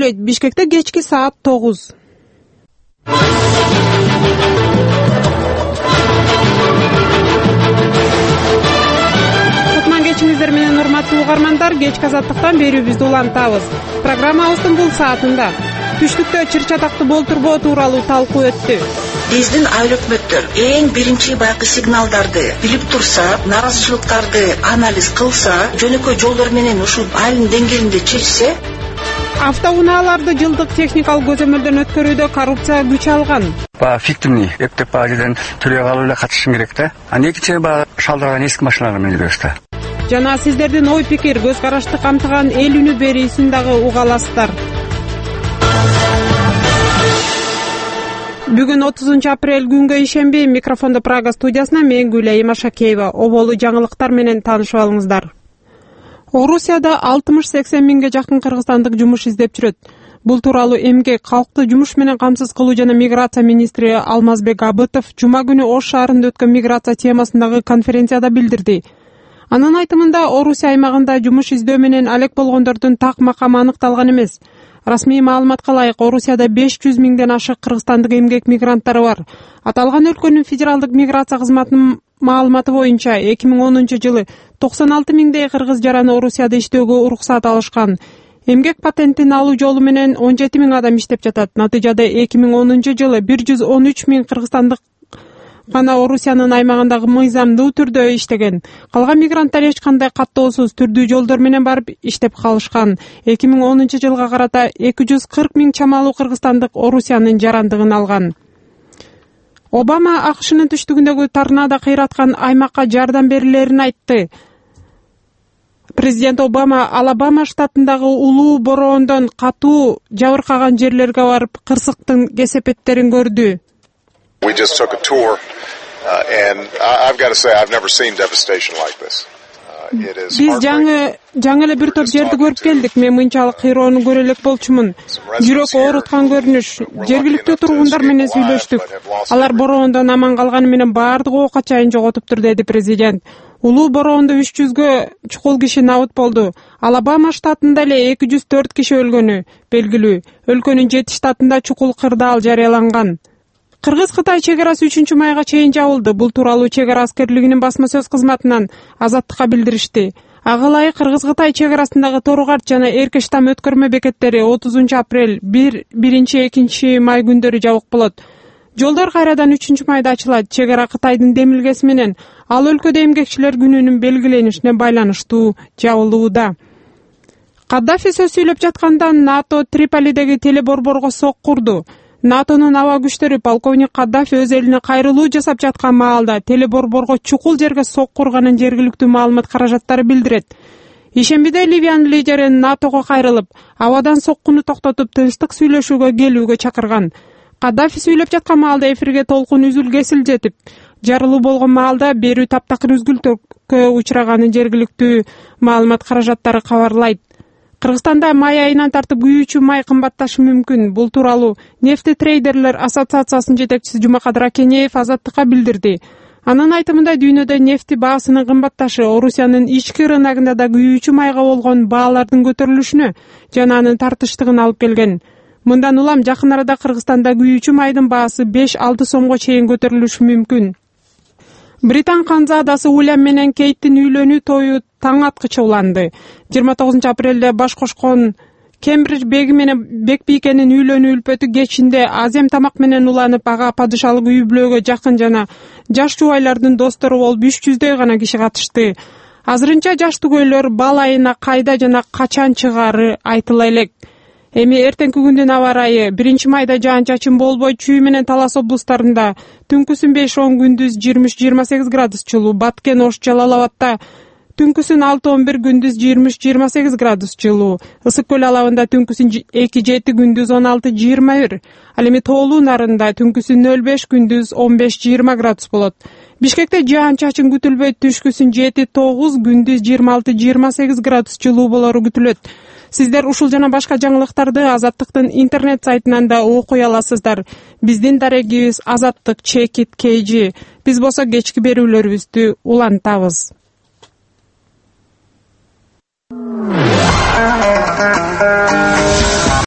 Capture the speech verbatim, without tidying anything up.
сүйлөйт. Бишкекте кечки саат тогуз. Кутман кечиңиздер менен урматтуу угармандар, кечки азаттыктан берүүбүздү улантабыз. Программабыздын бул саатында түштүктө чыр-чатакты болтурбоо тууралуу талкуу өттү. Биздин айыл өкмөттөр эң биринчи баягы сигналдарды билип турса, наразычылыктарды анализ кылса, жөнөкөй жолдор менен ушул айылдын деңгээлинде чечсе, автоунааларды жылдык техникалык көзөмөлдөн өткөрүүдө коррупция күч алган. Ба фиктивный эптеп баа жерден түрөй калып эле катышың керек да. Анан экинчи баа шалдырган эски машиналар менен жүрөбүз да. Жана сиздердин ой пикир, көз карашты камтыган эл үнү берүүсүн дагы уга аласыздар. Бүгүн отузунчу апрель күнгө ишенби, микрофондо Прага студиясына мен Гүлай Машакеева. Оболу жаңылыктар менен таанышып алыңыздар. Орусияда алтымыш-сексен миңге жакын кыргызстандык жумуш издеп жүрөт. Бул тууралуу эмгек, калкты жумуш менен камсыз кылуу жана миграция министри Алмазбек Абытов жума күнү Ош шаарында өткөн миграция темасындагы конференцияда билдирди. Анын айтымында, Орусия аймагында жумуш издөө менен алек болгондордун так макамы аныкталган эмес. Расмий маалыматка ылайык, Орусияда беш жүз миңден ашык кыргызстандык эмгек мигранттары бар. Аталган өлкөнүн федералдык миграция кызматынын маалыматы боюнча эки миң онунчу жылы токсон алты миңдей кыргыз жараны Орусияда иштөөгө уруксат алышкан. Эмгек патентин алуу жолу менен он жети миң адам иштеп жатат. Натыйжада эки миң онунчу жылы бир жүз он үч миң кыргызстандык гана Орусиянын аймагындагы мыйзамдуу түрдө иштеген. Калган мигранттар эч кандай каттоосуз түрдүү жолдор менен барып иштеп калышкан. эки миң онунчу жылга карата эки жүз кырк миң чамалуу кыргызстандык Орусиянын жарандыгын алган. Обама АКШнын түштүгүндөгү торнадо кыйраткан аймакка жардам берилерин айтты. Президент Обама Алабама штатындагы улуу бороондон катуу жабыркаган жерлерге барып кырсыктын кесепеттерин көрдү. We just took a tour, uh, and I've got to say I've never seen devastation like this. Uh, it is Биз жаңы жаңы эле бир топ жерди көрүп келдик. Мен мынчалык кыйроону көрө элек болчумун. Жүрөк ооруткан көрүнүш. Жергиликтүү тургундар менен сүйлөштүк. Алар бороондон аман калганы менен баардыгы ока чайын жоготуптур, деди президент. Улуу бороондо үч жүзгө чукул киши набыт болду. Алабама штатында эле эки жүз төрт киши өлгөнү белгилүү. Өлкөнүн жети штатында чукул кырдаал жарыяланган. Кыргыз-Кытай чегарасы үчүнчү майга чейин жабылды. Бул тууралуу чегара аскерлигинин басма сөз кызматынан Азаттыкка билдиришти. Ага ылайык Кыргыз-Кытай чегарасындагы Торугарт жана Эркештам өткөрмө бекеттери отузунчу апрель биринчи экинчи май күндөрү жабык болот. Жолдор кайрадан үчүнчү майда ачылат. Чегара Кытайдын демилгеси менен ал өлкөдө эмгекчилер күнүнүн белгиленишине байланыштуу жабылууда. Каддафи сөз сүйлөп жатканда НАТО Триполидеги телеборборго сок курду. НАТОнун аба күчтөрү полковник Каддафи өз элине кайрылуу жасап жаткан маалда телеборборго чукул жерге сок курганын жергиликтүү маалымат каражаттары билдирет. Ишембиде Ливиянын лидери НАТОго кайрылып, абадан соккуну токтотуп, тынчтык сүйлөшүүгө келүүгө чакырган. Каддафи сүйлөп жаткан маалда эфирге толкун үзүл кесил жетип, жарылуу болгон маалда берүү таптакыр үзгүлтүккө учраганын жергиликтүү маалымат каражаттары кабарлайт. Кыргызстанда май айынан тартып күйүүчү май кымбатташы мүмкүн. Бул тууралуу Нефти трейдерлер ассоциациясынын жетекчиси Жумакадыр Акенеев Азаттыкка билдирди. Анын айтымында дүйнөдө нефти баасынын кымбатташы Орусиянын ички рыногунда да күйүүчү майга болгон баалардын көтөрүлүшүнө жана анын тартыштыгын алып келген. Мындан улам жакын арада Кыргызстанда күйүүчү майдын баасы беш алты сомго чейин көтөрүлүшү мүмкүн. Британ канзадасы Уильям менен Кейттин үйлөнүү тою таң аткыча уланды. жыйырма тогузунчу апрелде баш кошкон Кембридж беги менен Бекбийкенин үйлөнүү үлпөтү кечинде азем тамак менен уланып, ага падышалык үй бүлөгө жакын жана жаш жубайлардын достору болуп үч жүздөй гана киши катышты. Азырынча жаш түгөйлөр бал айына кайда жана качан чыгары айтыла элек. Эми эртеңки күндүн аба ырайы биринчи майда жаан-чачын болбой, Чүй менен Талас облустарында түнкүсүн беш он, күндүз жыйырма үч жыйырма сегиз градус жылуу, Баткен, Ош, Жалал Абадта түнкүсүн алты он бир, күндүз жыйырма үч жыйырма сегиз градус жылуу, Ысык көл алабында түнкүсүн эки жети, күндүз он алты жыйырма бир, ал эми Тоолуу нарында түнкүсүн нөл беш, күндүз он беш жыйырма градус болот. Бишкекте жаан-чачын күтүлбөйт, түшкүсүн жети тогуз, күндүз жыйырма алты жыйырма сегиз градус жылуу болору күтүлөт. Сиздер ушул жана башка жаңылыктарды Азаттыктын интернет сайтынан да окуй аласыздар. Биздин дарегибиз Азаттык чекит кей джи. Биз болсо кечки берүүлөрүбүздү улантабыз.